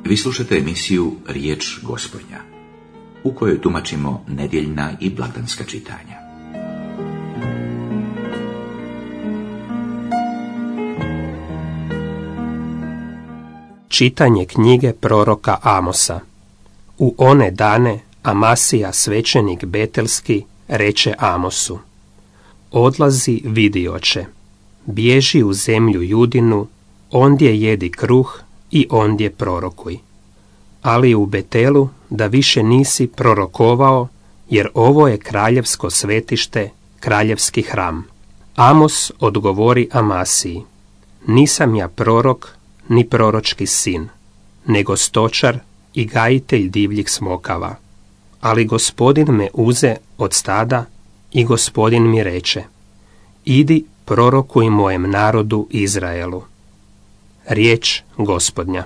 Vi slušate emisiju Riječ Gospodnja, u kojoj tumačimo nedjeljna i blagdanska čitanja. Čitanje knjige proroka Amosa. U one dane Amasija, svećenik betelski, reče Amosu: Odlazi, vidi, oče, bježi u zemlju Judinu, ondje jedi kruh i ondje prorokuj. Ali u Betelu da više nisi prorokovao, jer ovo je kraljevsko svetište, kraljevski hram. Amos odgovori Amasiji: Nisam ja prorok, ni proročki sin, nego stočar i gajitelj divljih smokava. Ali Gospodin me uze od stada i Gospodin mi reče: Idi, prorokuj mojem narodu Izraelu. Riječ Gospodnja.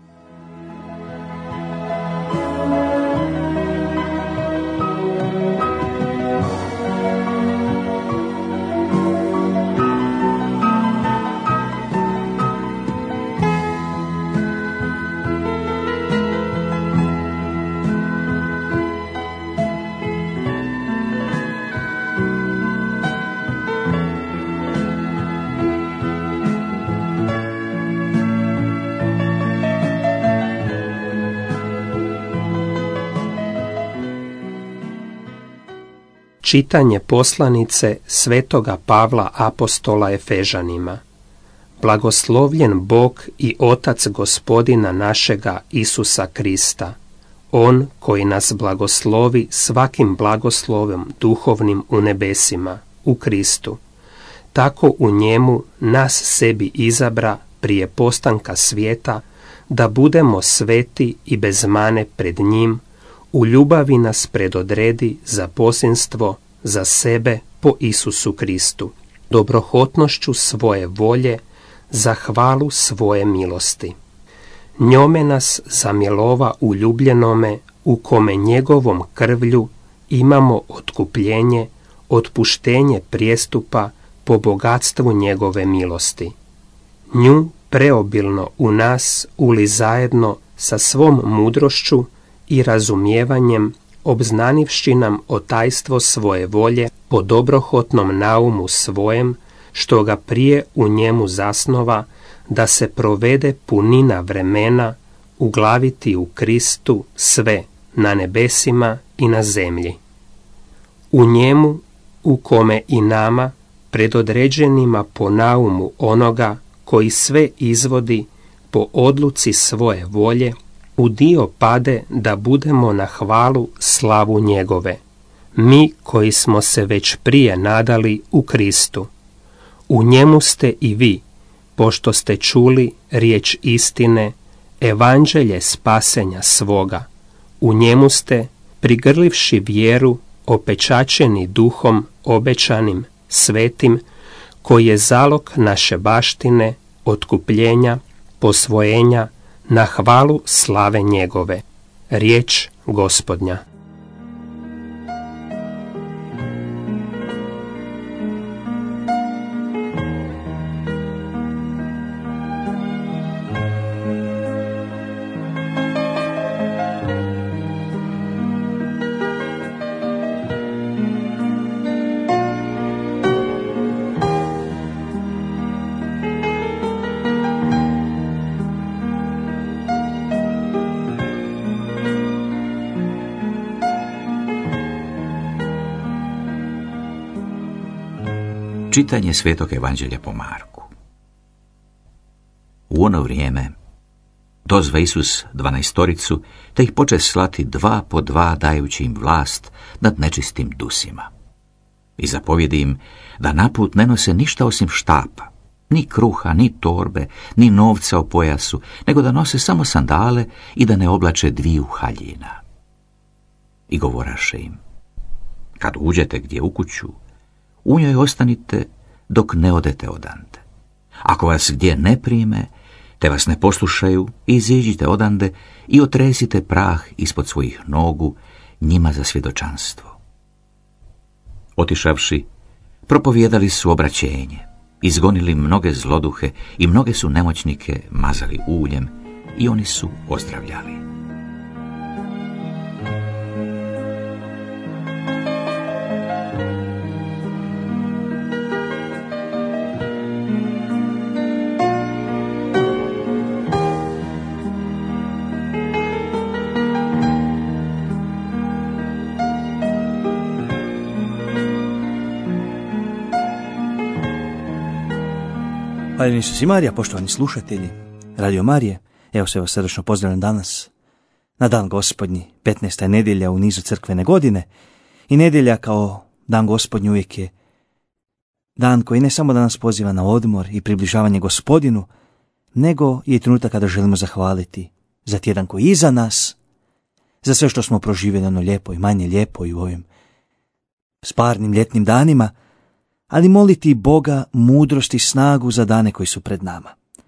Čitanje poslanice svetoga Pavla apostola Efežanima. Blagoslovljen Bog i Otac Gospodina našega Isusa Krista, On koji nas blagoslovi svakim blagoslovom duhovnim u nebesima, u Kristu. Tako u njemu nas sebi izabra prije postanka svijeta, da budemo sveti i bez mane pred njim, u ljubavi nas predodredi za posinstvo za sebe po Isusu Kristu, dobrohotnošću svoje volje, za hvalu svoje milosti. Njome nas zamilova u ljubljenome, u kome njegovom krvlju imamo otkupljenje, otpuštenje prijestupa po bogatstvu njegove milosti. Nju preobilno u nas uli zajedno sa svom mudrošću i razumijevanjem, obznanivši nam o tajstvo svoje volje po dobrohotnom naumu svojem, što ga prije u njemu zasnova, da se provede punina vremena, uglaviti u Kristu sve na nebesima i na zemlji. U njemu, u kome i nama, predodređenima po naumu onoga koji sve izvodi po odluci svoje volje, u dio pade da budemo na hvalu slavu njegove, mi koji smo se već prije nadali u Kristu. U njemu ste i vi, pošto ste čuli riječ istine, evanđelje spasenja svoga. U njemu ste, prigrlivši vjeru, opečačeni duhom obećanim, svetim, koji je zalog naše baštine, otkupljenja, posvojenja, na hvalu slave njegove. Riječ Gospodnja. Čitanje Svetog Evanđelja po Marku. U ono vrijeme dozva Isus 12, te ih poče slati 2 po 2, dajući im vlast nad nečistim dusima. I zapovjedi im da naput ne nose ništa osim štapa, ni kruha, ni torbe, ni novca u pojasu, nego da nose samo sandale i da ne oblače 2 haljina. I govoraše im: Kad uđete gdje u kuću, u njoj ostanite dok ne odete odande. Ako vas gdje ne prime, te vas ne poslušaju, iziđite odande i otresite prah ispod svojih nogu njima za svjedočanstvo. Otišavši, propovijedali su obraćenje, izgonili mnoge zloduhe i mnoge su nemoćnike mazali uljem i oni su ozdravljali. Hvala Isus i Marija, poštovani slušatelji Radio Marije, evo se vas srdačno pozdravljam danas na dan Gospodnji, 15. nedjelja u nizu crkvene godine i nedjelja kao dan Gospodnji uvijek je dan koji ne samo da nas poziva na odmor i približavanje Gospodinu, nego je trenutak kada želimo zahvaliti za tjedan koji je iza nas, za sve što smo proživjeli ono lijepo i manje lijepo i u ovim sparnim ljetnim danima, ali moliti Boga mudrost i snagu za dane koji su pred nama.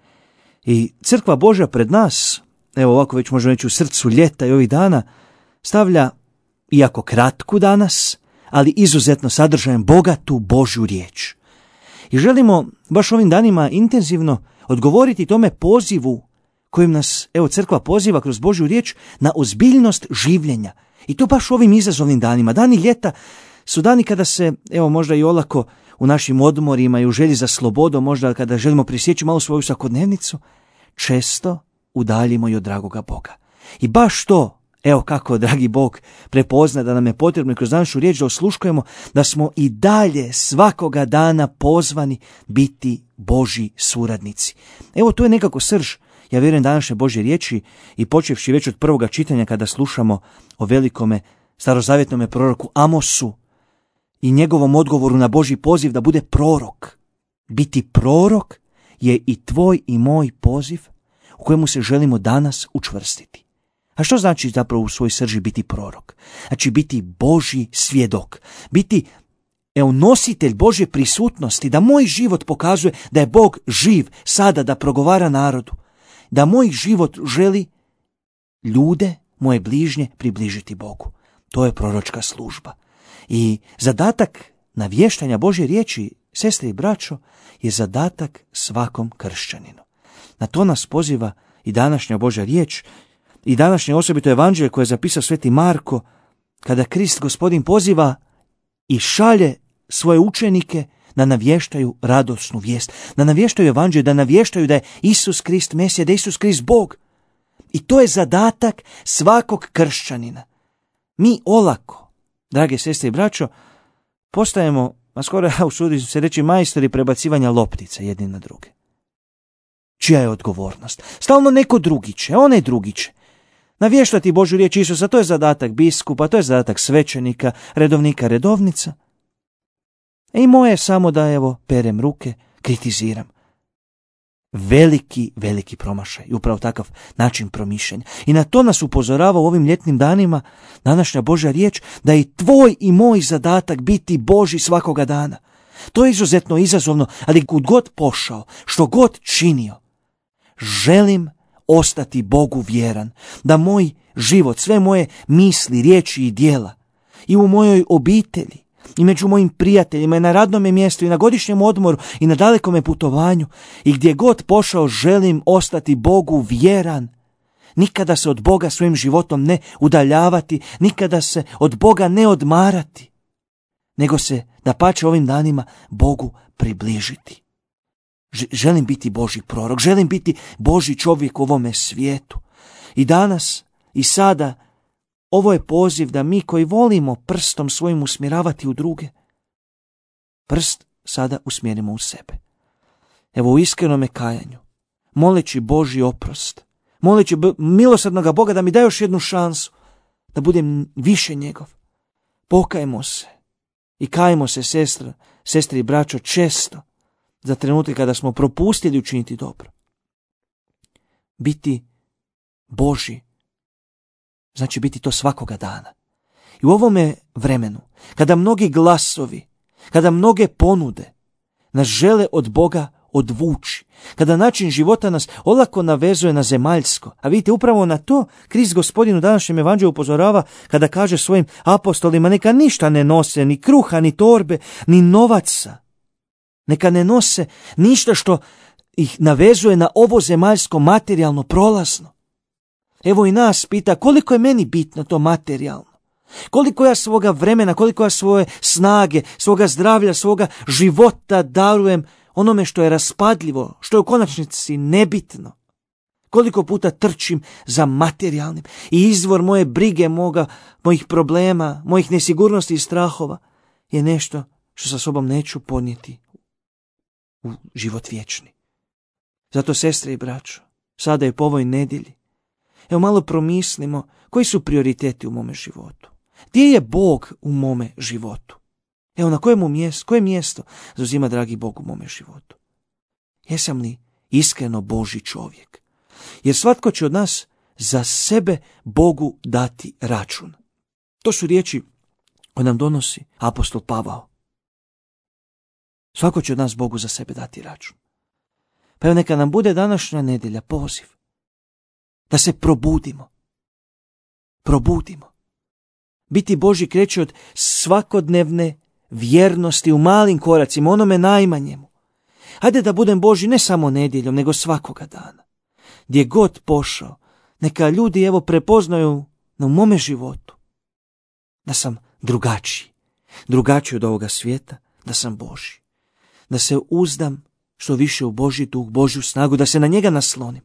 I crkva Božja pred nas, evo ovako već možemo reći u srcu ljeta i ovih dana, stavlja, iako kratku danas, ali izuzetno sadržajem bogatu Božju riječ. I želimo baš ovim danima intenzivno odgovoriti tome pozivu kojim nas, evo, crkva poziva kroz Božju riječ na ozbiljnost življenja. I to baš ovim izazovnim danima. Dani ljeta su dani kada se, evo, možda i olako u našim odmorima i u želji za slobodom, možda kada želimo prisjeći malo svoju svakodnevnicu, često udaljimo i od dragoga Boga. I baš to, evo kako dragi Bog prepozna da nam je potrebno kroz današnju riječ da osluškujemo, da smo i dalje svakoga dana pozvani biti Božji suradnici. Evo to je nekako srž, ja vjerujem, današnje Božje riječi i počevši već od prvoga čitanja kada slušamo o velikome starozavjetnome proroku Amosu i njegovom odgovoru na Božji poziv da bude prorok. Biti prorok je i tvoj i moj poziv u kojemu se želimo danas učvrstiti. A što znači zapravo u svoj srži biti prorok? Znači biti Božji svjedok, biti nositelj Božje prisutnosti, da moj život pokazuje da je Bog živ sada, da progovara narodu, da moj život želi ljude, moje bližnje, približiti Bogu. To je proročka služba. I zadatak navještanja Božje riječi, sestre i braćo, je zadatak svakom kršćaninu. Na to nas poziva i današnja Božja riječ i današnje osobito evanđelje koje je zapisao sveti Marko, kada Krist Gospodin poziva i šalje svoje učenike da navještaju radosnu vijest, da navještaju evanđelje, da navještaju da je Isus Krist Mesija, da je Isus Krist Bog. I to je zadatak svakog kršćanina. Mi olako, drage sestre i braćo, postajemo, a skoro usudim se reći, majstori prebacivanja loptica jedni na druge. Čija je odgovornost? Stalno neko drugi će, onaj drugi će. Navještati Božju riječ Isusa, to je zadatak biskupa, to je zadatak svećenika, redovnika, redovnica. I moje je samo da, evo, perem ruke, kritiziram. Veliki promašaj i upravo takav način promišljanja. I na to nas upozorava u ovim ljetnim danima današnja Božja riječ, da je tvoj i moj zadatak biti Božji svakoga dana. To je izuzetno izazovno, ali kud god pošao, što god činio, želim ostati Bogu vjeran, da moj život, sve moje misli, riječi i djela, i u mojoj obitelji, i među mojim prijateljima, i na radnome mjestu, i na godišnjem odmoru, i na dalekome putovanju, i gdje god pošao želim ostati Bogu vjeran. Nikada se od Boga svojim životom ne udaljavati, nikada se od Boga ne odmarati, nego se, dapače, ovim danima Bogu približiti. Želim biti Božji prorok, želim biti Božji čovjek u ovome svijetu. I danas i sada ovo je poziv da mi koji volimo prstom svojim usmjeravati u druge, prst sada usmjerimo u sebe. Evo, u iskrenome kajanju, moleći Božji oprost, moleći milosrdnoga Boga da mi da još jednu šansu, da budem više njegov. Pokajmo se i kajmo se, sestre i braćo, često za trenutke kada smo propustili učiniti dobro. Biti Božji znači biti to svakoga dana. I u ovome vremenu, kada mnogi glasovi, kada mnoge ponude nas žele od Boga odvući, kada način života nas olako navezuje na zemaljsko, a vidite, upravo na to Krist Gospodin u današnjem evanđelju upozorava kada kaže svojim apostolima: neka ništa ne nose, ni kruha, ni torbe, ni novaca. Neka ne nose ništa što ih navezuje na ovo zemaljsko, materijalno, prolazno. Evo i nas pita koliko je meni bitno to materijalno. Koliko ja svoga vremena, koliko ja svoje snage, svoga zdravlja, svoga života darujem onome što je raspadljivo, što je u konačnici nebitno. Koliko puta trčim za materijalnim i izvor moje brige, mojih problema, mojih nesigurnosti i strahova je nešto što sa sobom neću podnijeti u život vječni. Zato, sestre i braćo, sada je po ovoj nedjelji, evo malo promislimo koji su prioriteti u mome životu. Gdje je Bog u mome životu? Evo na koje mjesto zauzima dragi Bog u mome životu? Jesam li iskreno Božji čovjek? Jer svatko će od nas za sebe Bogu dati račun. To su riječi koje nam donosi apostol Pavao. Svako će od nas Bogu za sebe dati račun. Pa evo neka nam bude današnja nedjelja poziv da se probudimo. Probudimo. Biti Božji kreće od svakodnevne vjernosti u malim koracima, onome najmanjemu. Hajde da budem Božji ne samo nedjeljom, nego svakoga dana. Gdje god pošao, neka ljudi evo prepoznaju na mome životu da sam drugačiji od ovoga svijeta, da sam Božji. Da se uzdam što više u Božji duh, Božju snagu, da se na njega naslonim.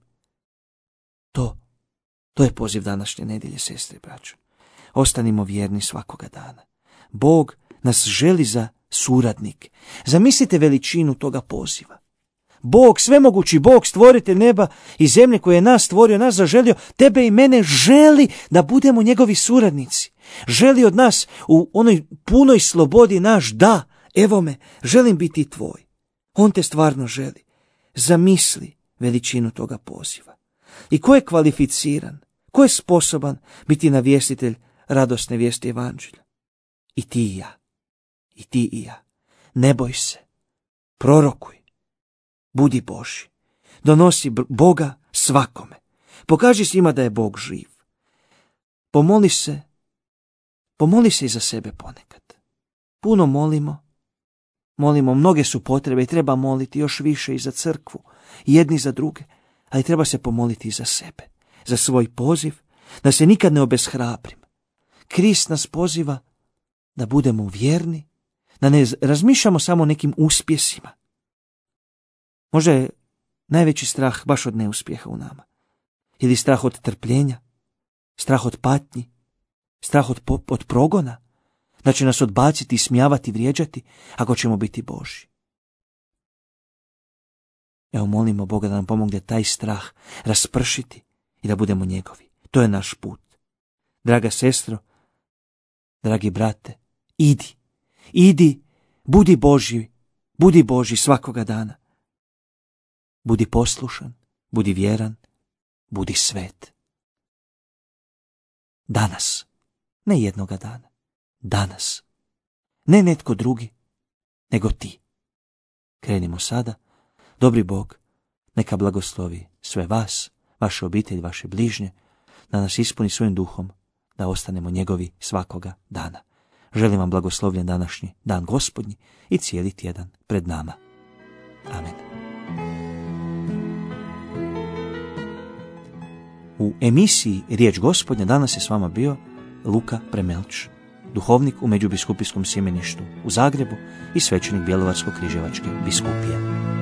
To je poziv današnje nedjelje, sestre i braćo. Ostanimo vjerni svakoga dana. Bog nas želi za suradnike. Zamislite veličinu toga poziva. Bog, svemogući Bog, stvoritelj neba i zemlje koji je nas stvorio, nas zaželio, tebe i mene želi da budemo njegovi suradnici. Želi od nas u onoj punoj slobodi naš da, evo me, želim biti tvoj. On te stvarno želi. Zamisli veličinu toga poziva. I ko je kvalificiran, ko je sposoban biti navjestitelj radosne vijesti evanđelja? I ti i ja. I ti i ja. Ne boj se. Prorokuj. Budi Božji. Donosi Boga svakome. Pokaži svima da je Bog živ. Pomoli se i za sebe ponekad. Puno molimo, mnoge su potrebe i treba moliti još više i za crkvu, jedni za druge, ali treba se pomoliti i za sebe, za svoj poziv, da se nikad ne obeshrabrim. Krist nas poziva da budemo vjerni, da ne razmišljamo samo o nekim uspjesima. Možda je najveći strah baš od neuspjeha u nama. Ili strah od trpljenja, strah od patnji, strah od progona, da će nas odbaciti, smijavati, vrijeđati, ako ćemo biti Božji. Evo molimo Boga da nam pomogne taj strah raspršiti i da budemo njegovi. To je naš put. Draga sestro, dragi brate, idi, budi Božji svakoga dana. Budi poslušan, budi vjeran, budi svet. Danas, ne jednoga dana, danas. Ne netko drugi, nego ti. Krenimo sada. Dobri Bog neka blagoslovi sve vas, vaše obitelji, vaše bližnje, da nas ispuni svojim duhom, da ostanemo njegovi svakoga dana. Želim vam blagoslovljen današnji dan Gospodnji i cijeli tjedan pred nama. Amen. U emisiji Riječ Gospodnja danas je s vama bio Luka Premelč, duhovnik u Međubiskupijskom sjemeništu u Zagrebu i svećenik Bjelovarsko-križevačke biskupije.